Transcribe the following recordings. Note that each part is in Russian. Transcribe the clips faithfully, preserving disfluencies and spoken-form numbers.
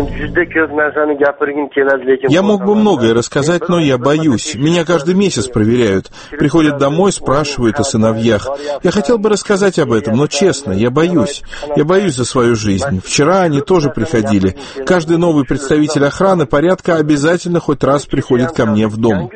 Я мог бы многое рассказать, но я боюсь. Меня каждый месяц проверяют. Приходят домой, спрашивают о сыновьях. Я хотел бы рассказать об этом, но честно, я боюсь. Я боюсь за свою жизнь. Вчера они тоже приходили. Каждый новый представитель охраны порядка обязательно хоть раз приходит ко мне в дом.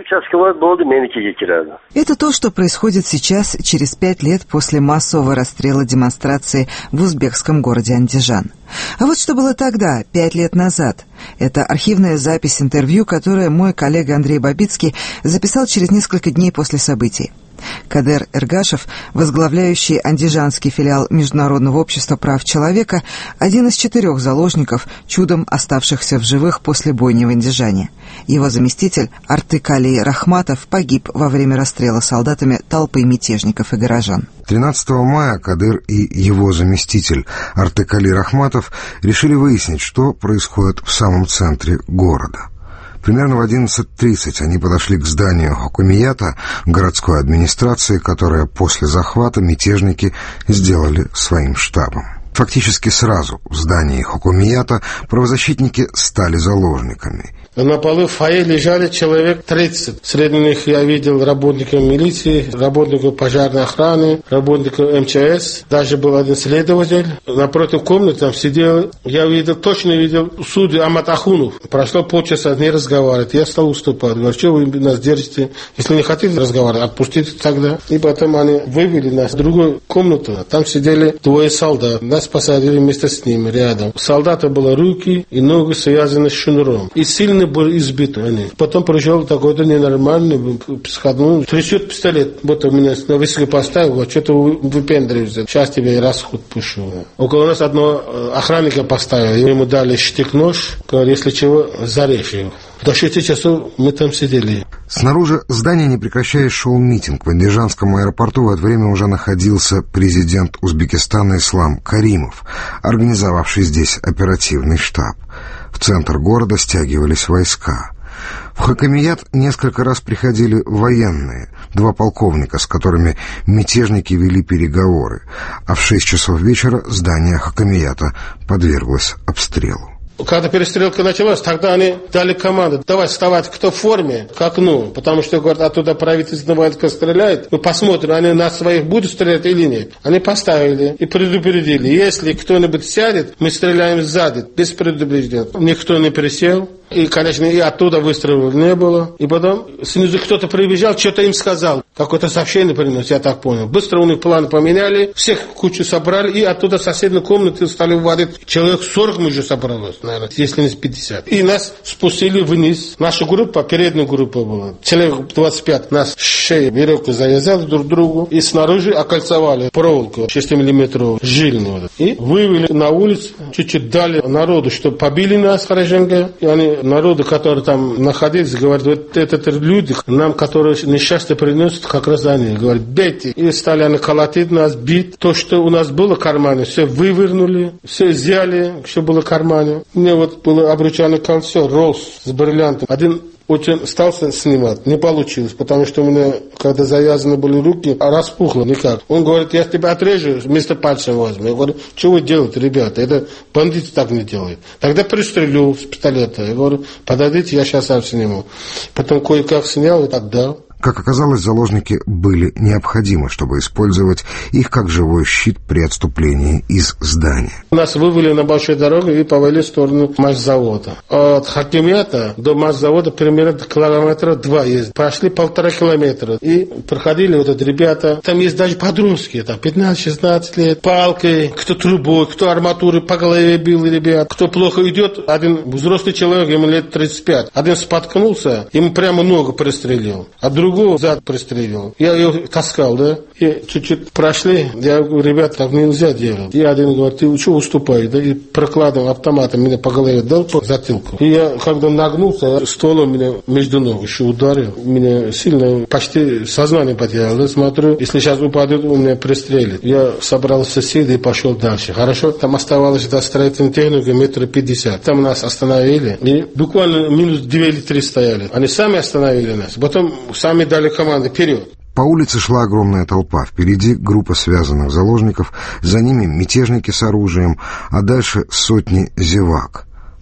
Это то, что происходит сейчас, через пять лет после массового расстрела демонстрации в узбекском городе Андижан. А вот что было тогда, пять лет назад. Это архивная запись интервью, которое мой коллега Андрей Бабицкий записал через несколько дней после событий. Кадер Эргашев, возглавляющий андижанский филиал Международного общества прав человека, один из четырех заложников, чудом оставшихся в живых после бойни в Андижане. Его заместитель Артык Али Рахматов погиб во время расстрела солдатами толпы мятежников и горожан. тринадцатого мая Кадыр и его заместитель Артык Али Рахматов решили выяснить, что происходит в самом центре города. Примерно в одиннадцать тридцать они подошли к зданию Хукумията, городской администрации, которое после захвата мятежники сделали своим штабом. Фактически сразу в здании Хукумията правозащитники стали заложниками. На полу в фойе лежали человек тридцать. Среди них я видел работников милиции, работников пожарной охраны, работников эм че эс. Даже был один следователь. Напротив комнаты там сидел. Я видел, точно видел судью Амат Ахунов. Прошло полчаса, не разговаривает. Я стал уступать. Говорю, что вы нас держите? Если не хотите разговаривать, отпустите тогда. И потом они вывели нас в другую комнату. Там сидели двое солдат. Нас посадили вместе с ними рядом. У солдата было руки и ноги связаны с шнуром. И сильно были избиты они. Потом пришел такой-то ненормальный, психотнул, трясет пистолет. Вот у меня на высоко поставил, говорит, что-то выпендриваешься. Сейчас тебе и расход пишу. Около нас одного охранника поставили. Ему дали штык-нож. Говорит, если чего, зарежь его. До шести часов мы там сидели. Снаружи здания, не прекращаясь, шел митинг. В Андижанском аэропорту в это время уже находился президент Узбекистана Ислам Каримов, организовавший здесь оперативный штаб. В центр города стягивались войска. В Хукумият несколько раз приходили военные, два полковника, с которыми мятежники вели переговоры, а в шесть часов вечера здание Хукумията подверглось обстрелу. Когда перестрелка началась, тогда они дали команду, давай вставать, кто в форме, к окну, потому что, говорят, оттуда правительственная войска стреляет, мы посмотрим, они на своих будут стрелять или нет. Они поставили и предупредили, если кто-нибудь сядет, мы стреляем сзади, без предупреждения. Никто не пересел. И, конечно, и оттуда выстрелов не было. И потом снизу кто-то прибежал, что-то им сказал. Какое-то сообщение принес, я так понял. Быстро у них план поменяли, всех кучу собрали, и оттуда в соседней комнате стали вводить. Человек сорок мы уже собралось, наверное, если не пятьдесят. И нас спустили вниз. Наша группа, передняя группа была. Человек двадцать пять. Нас шею веревку завязали друг к другу. И снаружи окольцевали проволоку шестимиллиметровую, жильную. И вывели на улицу, чуть-чуть дали народу, чтобы побили нас хорошенько. И они народу, которые там находились, говорят, вот это люди, нам, которые несчастье приносят, как раз они. Говорят, бейте. И стали они колотить нас, бить. То, что у нас было в кармане, все вывернули, все взяли, что было в кармане. У меня вот было обручальное кольцо, Роллс с бриллиантом. Один очень стался снимать, не получилось, потому что у меня, когда завязаны были руки, распухло никак. Он говорит, я тебя отрежу, вместо пальца возьму. Я говорю, что вы делаете, ребята? Это бандиты так не делают. Тогда пристрелю с пистолета. Я говорю, подойдите, я сейчас сам сниму. Потом кое-как снял и так дал. Как оказалось, заложники были необходимы, чтобы использовать их как живой щит при отступлении из здания. Нас вывели на большую дорогу и повели в сторону машзавода. От Хукумията до машзавода примерно километра два есть. Прошли полтора километра. И проходили вот эти ребята. Там есть даже подростки, там пятнадцать-шестнадцать лет. Палкой, кто трубой, кто арматурой по голове бил ребят. Кто плохо идет, один взрослый человек, ему лет тридцать пять. Один споткнулся, ему прямо ногу пристрелил. А другой зад пристрелил. Я ее таскал, да, и чуть-чуть прошли. Я говорю, ребята, так нельзя делать. И один говорит, ты что уступаешь, да, и прокладом автоматом меня по голове дал по затылку. И я, когда нагнулся, стволом меня между ног еще ударил. Меня сильно, почти сознание потерял, да, смотрю, если сейчас упадет, он меня пристрелит. Я собрал соседей и пошел дальше. Хорошо, там оставалось до строительной техники метра пятьдесят. Там нас остановили, и буквально минус две или три стояли. Они сами остановили нас, потом сами дали команду вперед. По улице шла огромная толпа. Впереди группа связанных заложников, за ними мятежники с оружием, а дальше сотни зевак.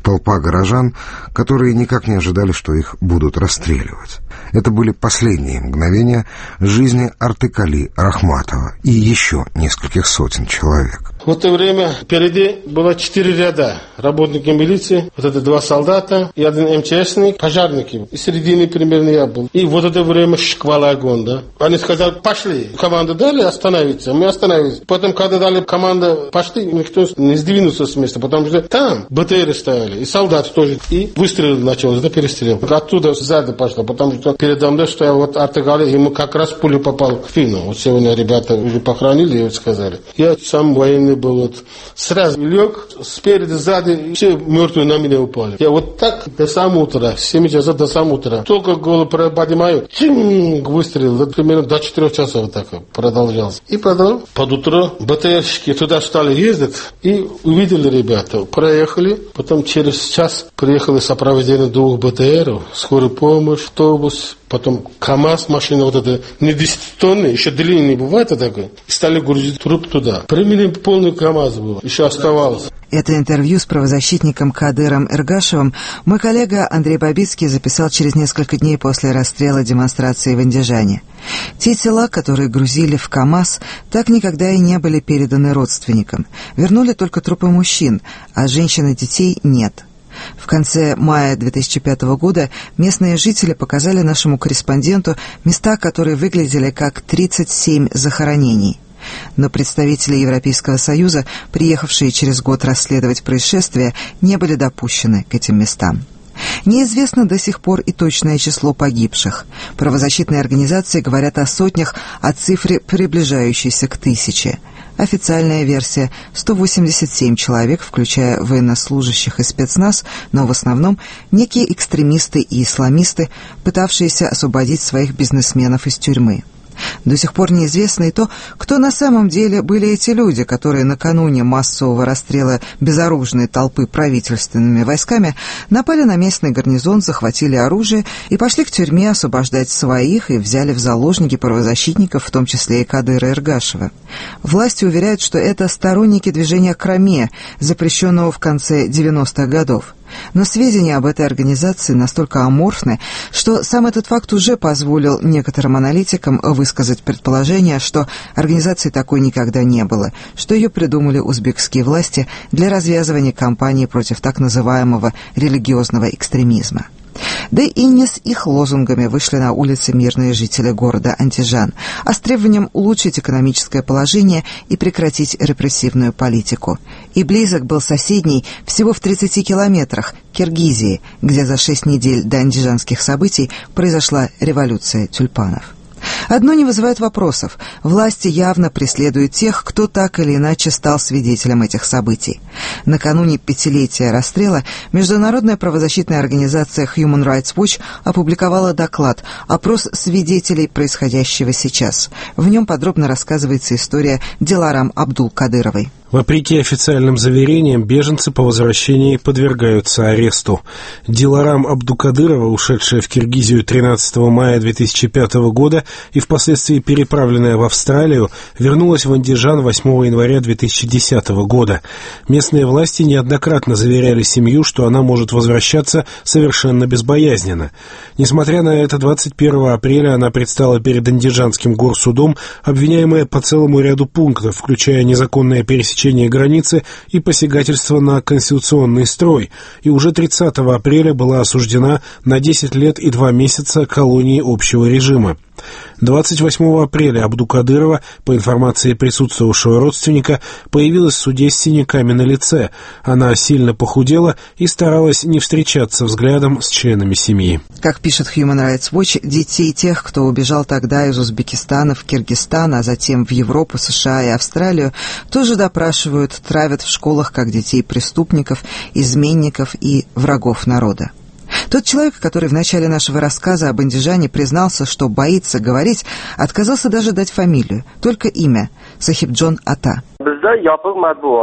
Толпа горожан, которые никак не ожидали, что их будут расстреливать. Это были последние мгновения жизни Артыкали Рахматова и еще нескольких сотен человек. В это время впереди было четыре ряда. Работники милиции, вот это два солдата и один МЧСник, пожарники. И середине примерно я был. И вот это время шквал огонь, да. Они сказали, пошли. Команду дали остановиться, мы остановились. Потом, когда дали команду пошли, никто не сдвинулся с места, потому что там БТРы стояли, и солдаты тоже. И выстрел начался, да, перестрелка. Оттуда сзади пошло, потому что передо мной стоял вот Артыкали, ему как раз пуля попала в спину. Вот сегодня ребята уже похоронили, и вот сказали. Я сам военный был, вот, сразу лег, спереди, сзади, все мертвые на меня упали. Я вот так до самого утра, с семи часов до самого утра. Только голову поднимаю, чинг, выстрел, вот, примерно до четырех часов вот так продолжался. И потом под утро БТРщики туда стали ездить, и увидели ребята, проехали, потом через час приехали сопровождение двух БТРов, скорая помощь, автобус, потом КамАЗ, машина вот эта, не десятитонная, еще длинная не бывает такой, и стали грузить труп туда. Примерно полный КамАЗ был, еще оставалось. Это интервью с правозащитником Кадыром Эргашевым мой коллега Андрей Бабицкий записал через несколько дней после расстрела демонстрации в Андижане. Те тела, которые грузили в КамАЗ, так никогда и не были переданы родственникам. Вернули только трупы мужчин, а женщин и детей нет. В конце мая две тысячи пятого года местные жители показали нашему корреспонденту места, которые выглядели как тридцать семь захоронений. Но представители Европейского Союза, приехавшие через год расследовать происшествие, не были допущены к этим местам. Неизвестно до сих пор и точное число погибших. Правозащитные организации говорят о сотнях, о цифре, приближающейся к тысяче. Официальная версия – сто восемьдесят семь человек, включая военнослужащих и спецназ, но в основном некие экстремисты и исламисты, пытавшиеся освободить своих бизнесменов из тюрьмы. До сих пор неизвестно и то, кто на самом деле были эти люди, которые накануне массового расстрела безоружной толпы правительственными войсками напали на местный гарнизон, захватили оружие и пошли к тюрьме освобождать своих и взяли в заложники правозащитников, в том числе и Кадыра Эргашева. Власти уверяют, что это сторонники движения Краме, запрещенного в конце девяностых годов. Но сведения об этой организации настолько аморфны, что сам этот факт уже позволил некоторым аналитикам высказать предположение, что организации такой никогда не было, что ее придумали узбекские власти для развязывания кампании против так называемого религиозного экстремизма. Да и не с их лозунгами вышли на улицы мирные жители города Андижан, а с требованием улучшить экономическое положение и прекратить репрессивную политику. И близок был соседний, всего в тридцати километрах, Киргизии, где за шесть недель до андижанских событий произошла революция тюльпанов. Одно не вызывает вопросов. Власти явно преследуют тех, кто так или иначе стал свидетелем этих событий. Накануне пятилетия расстрела международная правозащитная организация Human Rights Watch опубликовала доклад «Опрос свидетелей происходящего сейчас». В нем подробно рассказывается история Диларам Абдул-Кадыровой. Вопреки официальным заверениям, беженцы по возвращении подвергаются аресту. Диларам Абдукадырова, ушедшая в Киргизию тринадцатого мая две тысячи пятого года и впоследствии переправленная в Австралию, вернулась в Андижан восьмого января две тысячи десятого года. Местные власти неоднократно заверяли семью, что она может возвращаться совершенно безбоязненно. Несмотря на это, двадцать первого апреля она предстала перед Андижанским горсудом, обвиняемая по целому ряду пунктов, включая незаконное пересечение границы и посягательство на конституционный строй, и уже тридцатого апреля была осуждена на десять лет и два месяца колонии общего режима. двадцать восьмого апреля Абдукадырова, по информации присутствовавшего родственника, появилась в суде с синяками на лице. Она сильно похудела и старалась не встречаться взглядом с членами семьи. Как пишет Human Rights Watch, детей тех, кто убежал тогда из Узбекистана в Киргизстан, а затем в Европу, США и Австралию, тоже допрашивают, травят в школах как детей преступников, изменников и врагов народа. Тот человек, который в начале нашего рассказа об Андижане признался, что боится говорить, отказался даже дать фамилию, только имя – Сахибджон Ата.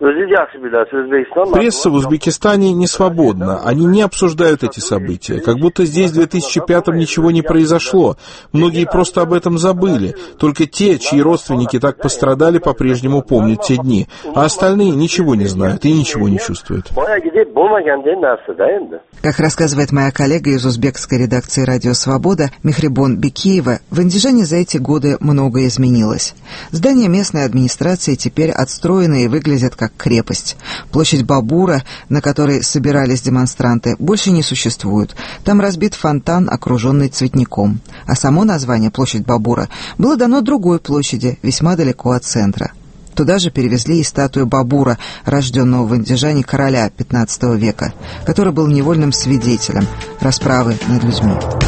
Пресса в Узбекистане не свободна. Они не обсуждают эти события. Как будто здесь в две тысячи пятом ничего не произошло. Многие просто об этом забыли. Только те, чьи родственники так пострадали, по-прежнему помнят те дни. А остальные ничего не знают и ничего не чувствуют. Как рассказывает моя коллега из узбекской редакции «Радио Свобода» Мехрибон Бекиева, в Андижане за эти годы многое изменилось. Здания местной администрации теперь отстроены и выглядят как крепость. Площадь Бабура, на которой собирались демонстранты, больше не существует. Там разбит фонтан, окруженный цветником. А само название «Площадь Бабура» было дано другой площади, весьма далеко от центра. Туда же перевезли и статую Бабура, рожденного в Андижане короля пятнадцатого века, который был невольным свидетелем расправы над людьми.